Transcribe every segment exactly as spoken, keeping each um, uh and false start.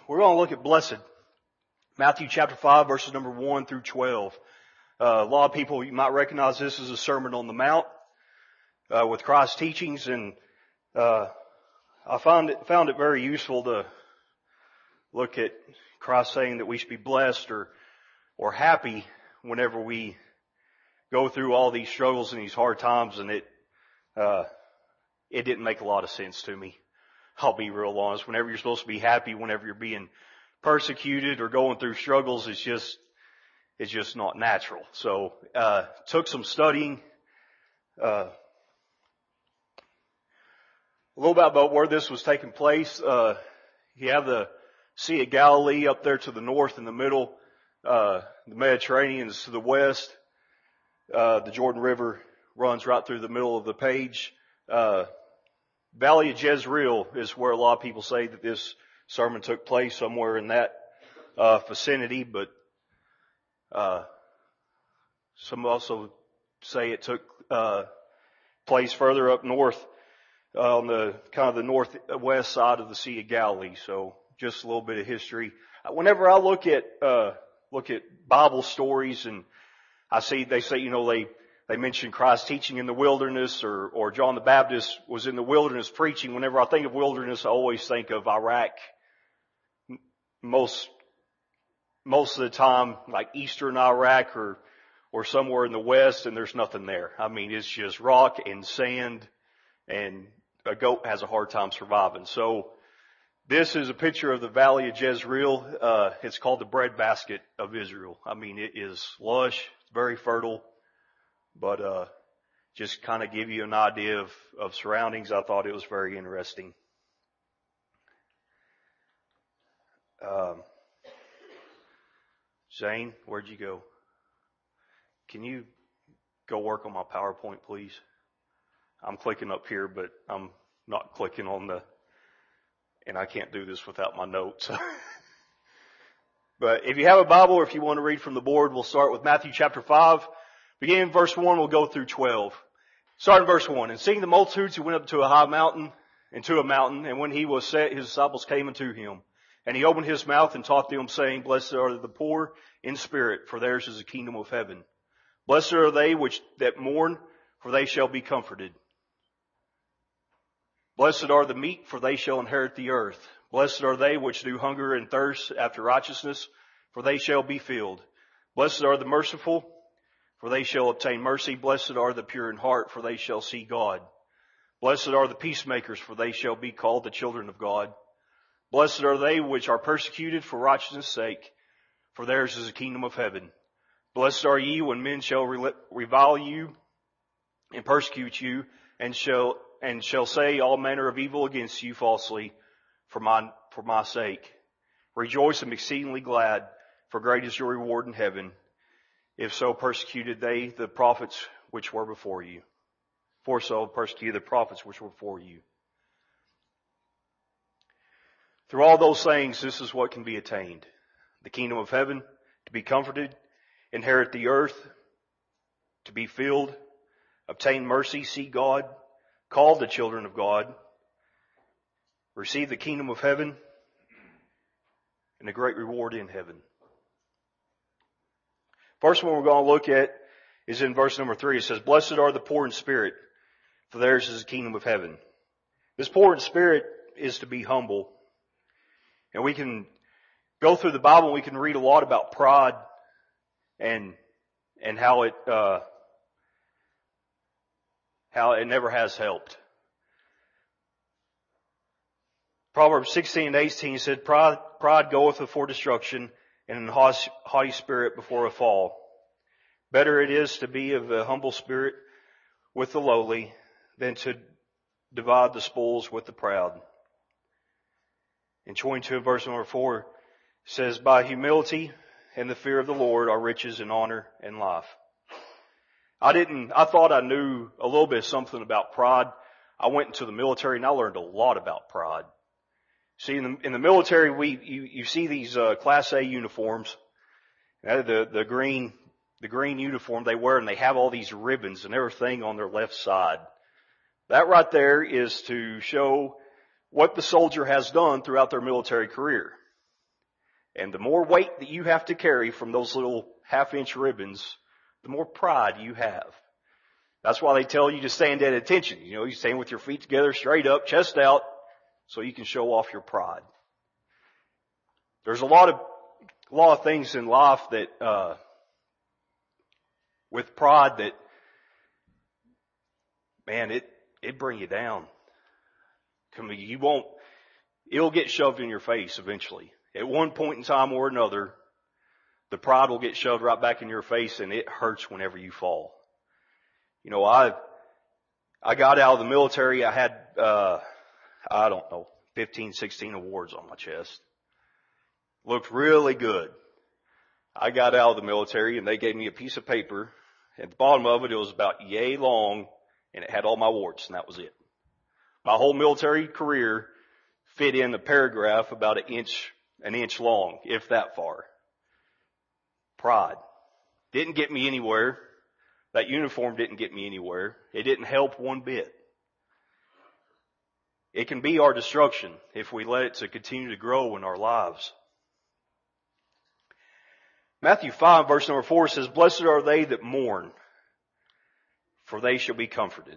We're going to look at blessed. Matthew chapter five, verses number one through twelve. Uh, a lot of people, you might recognize this as a Sermon on the Mount, uh, with Christ's teachings, and, uh, I found it, found it very useful to look at Christ saying that we should be blessed or, or happy whenever we go through all these struggles and these hard times, and it, uh, it didn't make a lot of sense to me. I'll be real honest. Whenever you're supposed to be happy, whenever you're being persecuted or going through struggles, it's just, it's just not natural. So, uh, took some studying, uh, a little bit about where this was taking place. Uh, you have the Sea of Galilee up there to the north in the middle, uh, the Mediterranean is to the west. Uh, the Jordan River runs right through the middle of the page. Uh, Valley of Jezreel is where a lot of people say that this sermon took place, somewhere in that uh, vicinity, but uh, some also say it took uh, place further up north, uh, on the kind of the northwest side of the Sea of Galilee. So just a little bit of history. Whenever I look at uh, look at Bible stories, and I see they say, you know, they They mention Christ teaching in the wilderness, or, or John the Baptist was in the wilderness preaching. Whenever I think of wilderness, I always think of Iraq. Most, most of the time, like eastern Iraq or, or somewhere in the west, and there's nothing there. I mean, it's just rock and sand, and a goat has a hard time surviving. So, this is a picture of the Valley of Jezreel. Uh, it's called the breadbasket of Israel. I mean, it is lush, very fertile. But, uh, just kind of give you an idea of, of surroundings. I thought it was very interesting. Um, Zane, where'd you go? Can you go work on my PowerPoint, please? I'm clicking up here, but I'm not clicking on the, and I can't do this without my notes. But if you have a Bible, or if you want to read from the board, we'll start with Matthew chapter five. Beginning in verse one, we'll go through twelve. Start in verse one. And seeing the multitudes, he went up to a high mountain, and to a mountain, and when he was set, his disciples came unto him. And he opened his mouth and taught them, saying, Blessed are the poor in spirit, for theirs is the kingdom of heaven. Blessed are they which that mourn, for they shall be comforted. Blessed are the meek, for they shall inherit the earth. Blessed are they which do hunger and thirst after righteousness, for they shall be filled. Blessed are the merciful, for they shall obtain mercy. Blessed are the pure in heart, for they shall see God. Blessed are the peacemakers, for they shall be called the children of God. Blessed are they which are persecuted for righteousness' sake, for theirs is the kingdom of heaven. Blessed are ye when men shall revile you and persecute you, and shall and shall say all manner of evil against you falsely for my for my sake. Rejoice and be exceedingly glad, for great is your reward in heaven. If so persecuted they the prophets which were before you. For so persecuted the prophets which were before you. Through all those things, this is what can be attained. The kingdom of heaven, to be comforted, inherit the earth, to be filled, obtain mercy, see God, called the children of God, receive the kingdom of heaven, and a great reward in heaven. First one we're going to look at is in verse number three. It says, Blessed are the poor in spirit, for theirs is the kingdom of heaven. This poor in spirit is to be humble. And we can go through the Bible and we can read a lot about pride and, and how it, uh, how it never has helped. Proverbs sixteen and eighteen said, Pride, pride goeth before destruction, and an haughty spirit before a fall. Better it is to be of a humble spirit with the lowly than to divide the spoils with the proud. In twenty-two verse number four says, By humility and the fear of the Lord are riches and honor and life. I didn't, I thought I knew a little bit something about pride. I went into the military and I learned a lot about pride. See, in the, in the military, we, you, you see these, uh, Class A uniforms, uh, the, the green, the green uniform they wear, and they have all these ribbons and everything on their left side. That right there is to show what the soldier has done throughout their military career. And the more weight that you have to carry from those little half-inch ribbons, the more pride you have. That's why they tell you to stand at attention. You know, you stand with your feet together, straight up, chest out, so you can show off your pride. There's a lot of, a lot of things in life that, uh, with pride that, man, it, it bring you down. You won't, it'll get shoved in your face eventually. At one point in time or another, the pride will get shoved right back in your face, and it hurts whenever you fall. You know, I, I got out of the military, I had, uh, I don't know, fifteen, sixteen awards on my chest. Looked really good. I got out of the military and they gave me a piece of paper. At the bottom of it, it was about yay long, and it had all my awards, and that was it. My whole military career fit in a paragraph about an inch, an inch long, if that far. Pride. Didn't get me anywhere. That uniform didn't get me anywhere. It didn't help one bit. It can be our destruction if we let it to continue to grow in our lives. Matthew five verse number four says, "Blessed are they that mourn, for they shall be comforted."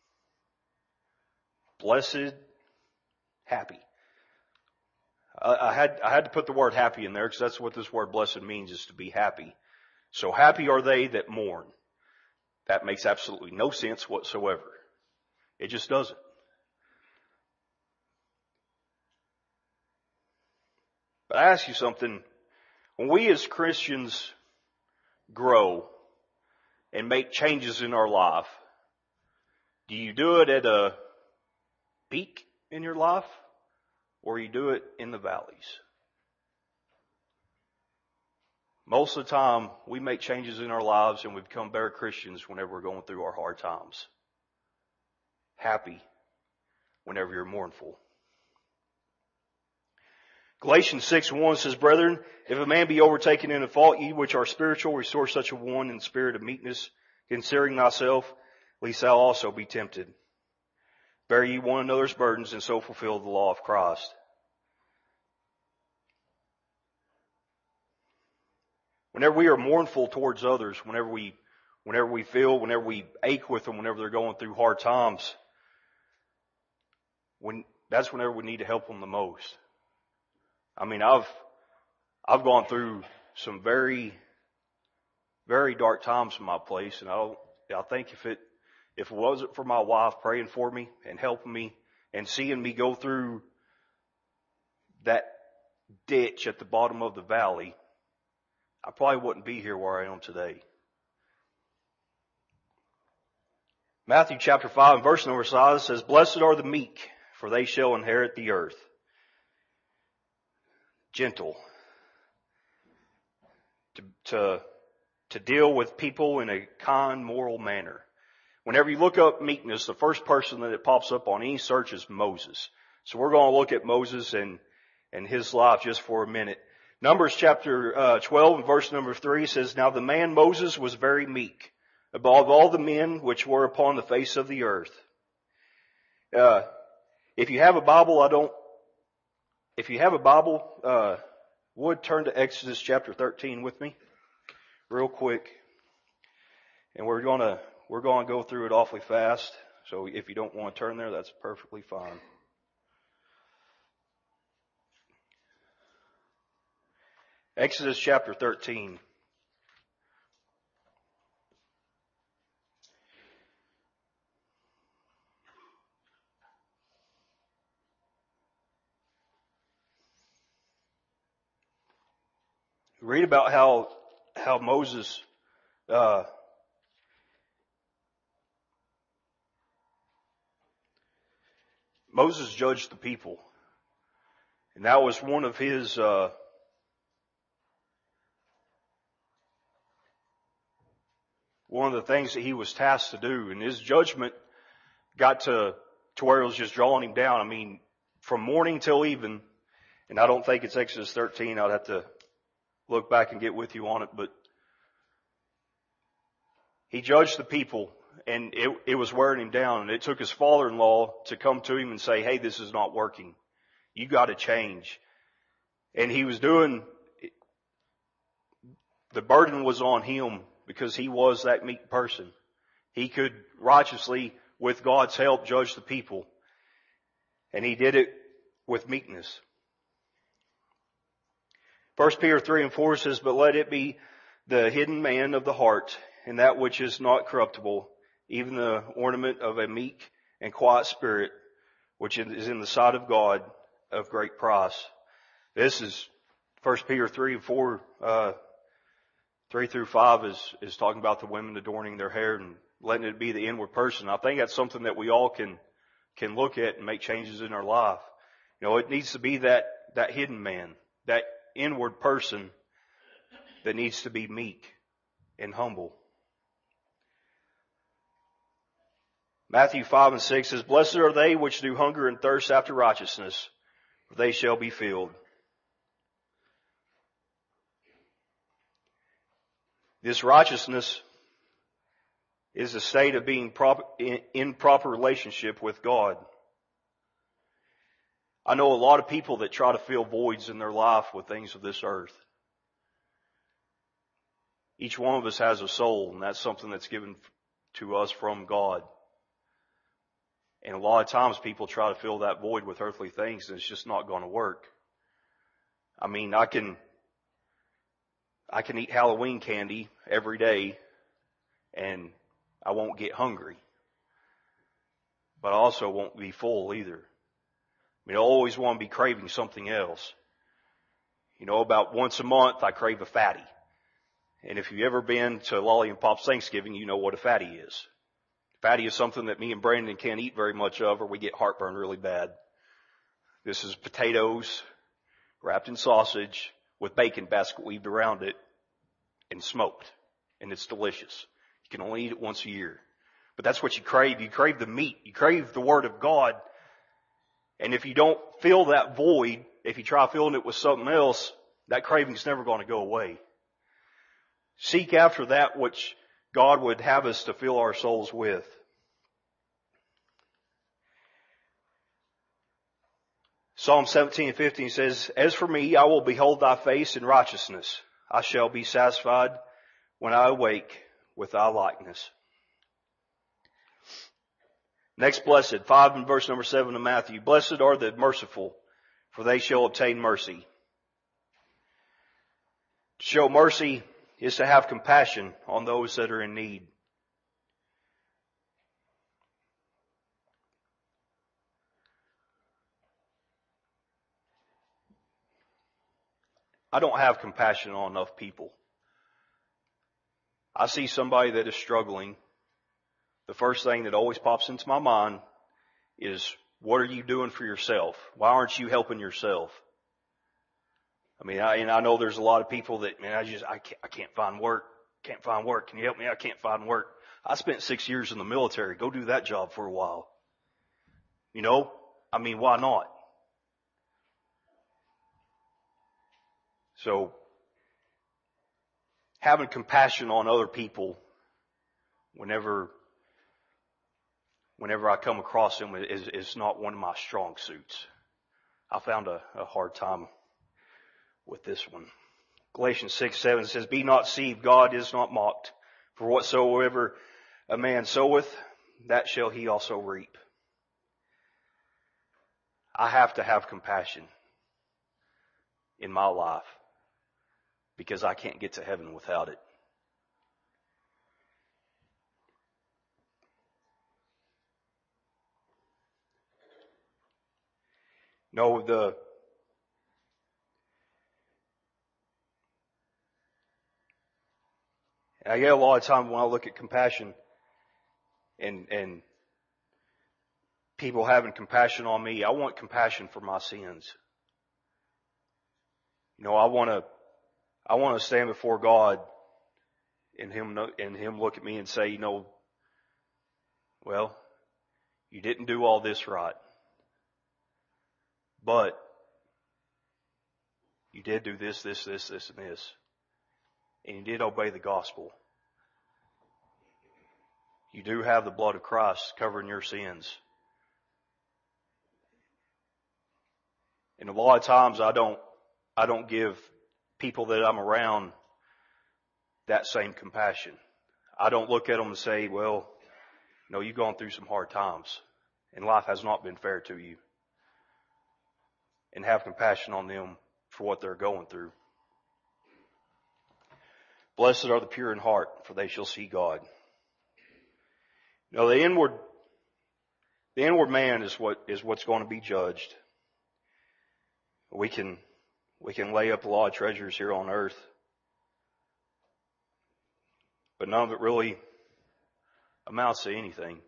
Blessed, happy. I, I had, I had to put the word happy in there because that's what this word blessed means, is to be happy. So happy are they that mourn. That makes absolutely no sense whatsoever. It just doesn't. But I ask you something. When we as Christians grow and make changes in our life, do you do it at a peak in your life, or you do it in the valleys? Most of the time, we make changes in our lives and we become better Christians whenever we're going through our hard times. Happy whenever you're mournful. Galatians six one says, "Brethren, if a man be overtaken in a fault, ye which are spiritual, restore such a one in spirit of meekness, considering thyself, lest thou also be tempted. Bear ye one another's burdens, and so fulfill the law of Christ." Whenever we are mournful towards others, whenever we, whenever we feel, whenever we ache with them, whenever they're going through hard times, when, that's whenever we need to help them the most. I mean, I've, I've gone through some very, very dark times in my place, and I don't, I think if it, if it wasn't for my wife praying for me and helping me and seeing me go through that ditch at the bottom of the valley, I probably wouldn't be here where I am today. Matthew chapter five and verse number five says, "Blessed are the meek, for they shall inherit the earth." Gentle. To, to, to deal with people in a kind, moral manner. Whenever you look up meekness, the first person that it pops up on any search is Moses. So we're going to look at Moses and, and his life just for a minute. Numbers chapter uh, twelve and verse number three says, "Now the man Moses was very meek, above all the men which were upon the face of the earth." Uh, if you have a Bible, I don't, if you have a Bible, uh, would turn to Exodus chapter thirteen with me real quick. And we're going to, we're going to go through it awfully fast. So if you don't want to turn there, that's perfectly fine. Exodus chapter thirteen. Read about how, how Moses, uh, Moses judged the people. And that was one of his, uh, one of the things that he was tasked to do. And his judgment got to, to where it was just drawing him down. I mean, from morning till even, and I don't think it's Exodus thirteen. I'd have to look back and get with you on it, but he judged the people, and it, it was wearing him down. And it took his father-in-law to come to him and say, "Hey, this is not working. You got to change." And he was doing, the burden was on him because he was that meek person. He could righteously, with God's help, judge the people. And he did it with meekness. First Peter three and four says, but let it be the hidden man of the heart, and that which is not corruptible, even the ornament of a meek and quiet spirit, which is in the sight of God of great price. This is First Peter three and four, uh, three through five is, is talking about the women adorning their hair and letting it be the inward person. I think that's something that we all can, can look at and make changes in our life. You know, it needs to be that, that hidden man, that inward person that needs to be meek and humble. Matthew five and six says, blessed are they which do hunger and thirst after righteousness, for they shall be filled. This righteousness is a state of being proper, in, in proper relationship with God. I know a lot of people that try to fill voids in their life with things of this earth. Each one of us has a soul, and that's something that's given to us from God. And a lot of times people try to fill that void with earthly things, and it's just not going to work. I mean, I can, I can eat Halloween candy every day, and I won't get hungry. But I also won't be full either. I mean, I always want to be craving something else. You know, about once a month I crave a fatty. And if you've ever been to Lolly and Pop's Thanksgiving, you know what a fatty is. Fatty is something that me and Brandon can't eat very much of, or we get heartburn really bad. This is potatoes wrapped in sausage with bacon basket weaved around it and smoked. And it's delicious. You can only eat it once a year. But that's what you crave. You crave the meat. You crave the Word of God. And if you don't fill that void, if you try filling it with something else, that craving's never going to go away. Seek after that which God would have us to fill our souls with. Psalm seventeen and fifteen says, as for me, I will behold thy face in righteousness. I shall be satisfied when I awake with thy likeness. Next blessed, five in verse number seven of Matthew. Blessed are the merciful, for they shall obtain mercy. To show mercy is to have compassion on those that are in need. I don't have compassion on enough people. I see somebody that is struggling. The first thing that always pops into my mind is, what are you doing for yourself? Why aren't you helping yourself? I mean, I, and I know there's a lot of people that, man, I just, I can't, I can't find work. Can't find work. Can you help me? I can't find work. I spent six years in the military. Go do that job for a while. You know, I mean, why not? So, having compassion on other people whenever Whenever I come across them is, is not one of my strong suits. I found a, a hard time with this one. Galatians six, seven says, be not deceived, God is not mocked. For whatsoever a man soweth, that shall he also reap. I have to have compassion in my life because I can't get to heaven without it. No, the I get a lot of time when I look at compassion and and people having compassion on me, I want compassion for my sins. You know, I want to I want to stand before God and him and him look at me and say, you know, well, you didn't do all this right. But you did do this, this, this, this, and this. And you did obey the gospel. You do have the blood of Christ covering your sins. And a lot of times I don't, I don't give people that I'm around that same compassion. I don't look at them and say, well, no, you've gone through some hard times and life has not been fair to you. And have compassion on them for what they're going through. Blessed are the pure in heart, for they shall see God. You know, the inward, the inward man is what is what's going to be judged. We can, we can lay up a lot of treasures here on earth, but none of it really amounts to anything.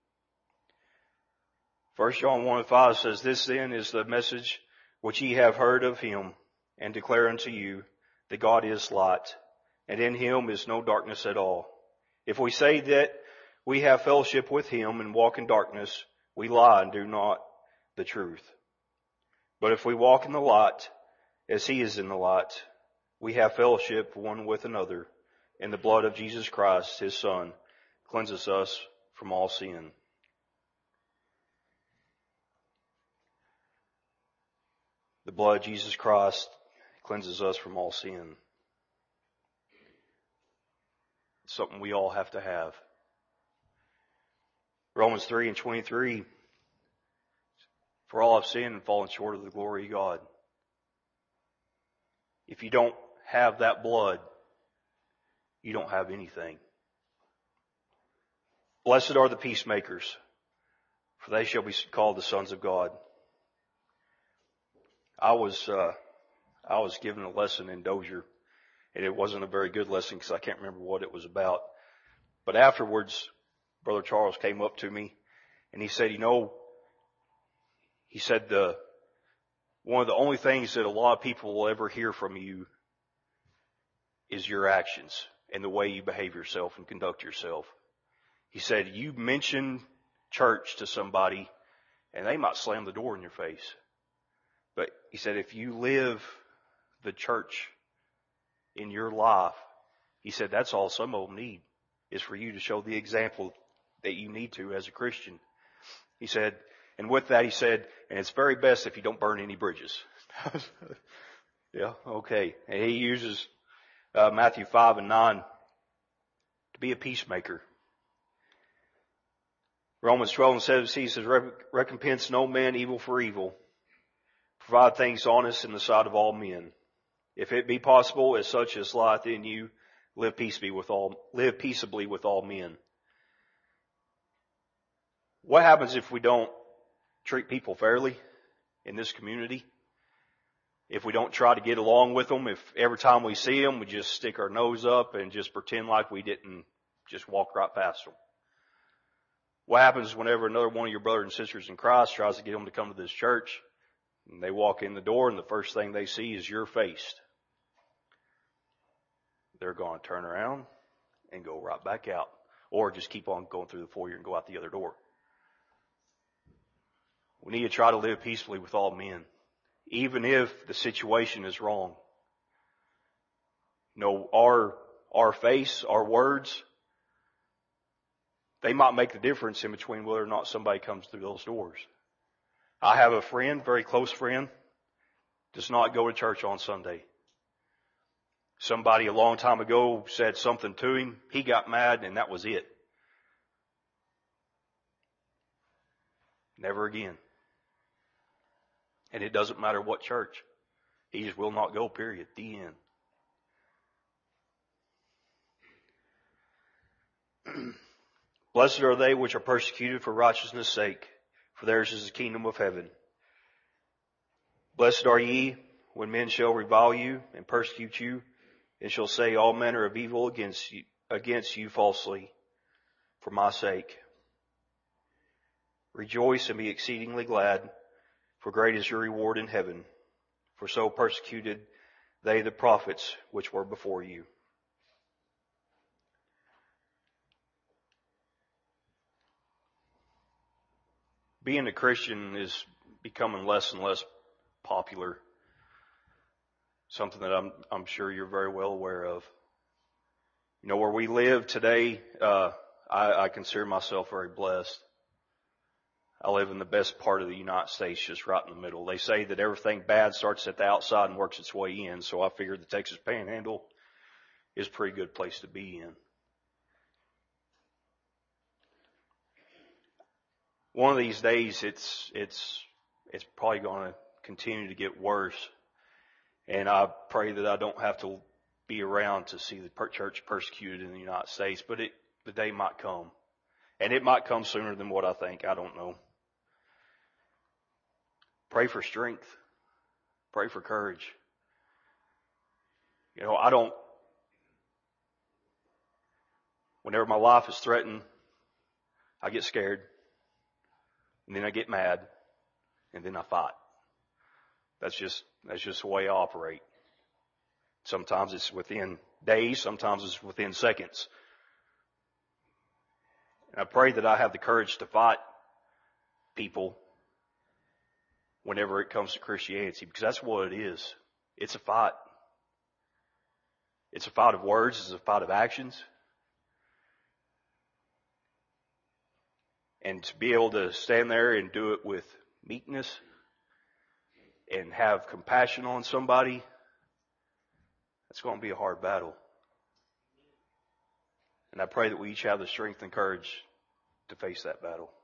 First John one and five says, this then is the message which ye have heard of him, and declare unto you that God is light, and in him is no darkness at all. If we say that we have fellowship with him and walk in darkness, we lie and do not the truth. But if we walk in the light, as he is in the light, we have fellowship one with another, and the blood of Jesus Christ, his Son, cleanses us from all sin. The blood of Jesus Christ cleanses us from all sin. It's something we all have to have. Romans three and twenty-three, for all have sinned and fallen short of the glory of God. If you don't have that blood, you don't have anything. Blessed are the peacemakers, for they shall be called the sons of God. I was, uh, I was given a lesson in Dozier, and it wasn't a very good lesson because I can't remember what it was about. But afterwards, Brother Charles came up to me and he said, you know, he said, the, one of the only things that a lot of people will ever hear from you is your actions and the way you behave yourself and conduct yourself. He said, you mention church to somebody and they might slam the door in your face. But he said, if you live the church in your life, he said, that's all some of them need, is for you to show the example that you need to as a Christian. He said, and with that he said, and it's very best if you don't burn any bridges. Yeah, okay. And he uses uh, Matthew five and nine to be a peacemaker. Romans twelve and seventeen says, recompense no man evil for evil. Provide things honest in the sight of all men. If it be possible, as such as lieth in you, live peaceably with all, live peaceably with all men. What happens if we don't treat people fairly in this community? If we don't try to get along with them, if every time we see them, we just stick our nose up and just pretend like we didn't just walk right past them? What happens whenever another one of your brothers and sisters in Christ tries to get them to come to this church? And they walk in the door and the first thing they see is your face. They're going to turn around and go right back out. Or just keep on going through the foyer and go out the other door. We need to try to live peacefully with all men. Even if the situation is wrong. You know, our, our face, our words, they might make the difference in between whether or not somebody comes through those doors. I have a friend, very close friend, does not go to church on Sunday. Somebody a long time ago said something to him. He got mad and that was it. Never again. And it doesn't matter what church. He just will not go, period. The end. Blessed are they which are persecuted for righteousness' sake, for theirs is the kingdom of heaven. Blessed are ye when men shall revile you and persecute you, and shall say all manner of evil against you, against you falsely, for my sake. Rejoice and be exceedingly glad, for great is your reward in heaven. For so persecuted they the prophets which were before you. Being a Christian is becoming less and less popular. Something that I'm, I'm sure you're very well aware of. You know, where we live today, uh, I, I consider myself very blessed. I live in the best part of the United States, just right in the middle. They say that everything bad starts at the outside and works its way in, so I figured the Texas Panhandle is a pretty good place to be in. One of these days, it's, it's, it's probably going to continue to get worse. And I pray that I don't have to be around to see the church persecuted in the United States, but it, the day might come. And it might come sooner than what I think. I don't know. Pray for strength. Pray for courage. You know, I don't, whenever my life is threatened, I get scared. And then I get mad. And then I fight. That's just, that's just the way I operate. Sometimes it's within days. Sometimes it's within seconds. And I pray that I have the courage to fight people whenever it comes to Christianity, because that's what it is. It's a fight. It's a fight of words. It's a fight of actions. And to be able to stand there and do it with meekness and have compassion on somebody, that's going to be a hard battle. And I pray that we each have the strength and courage to face that battle.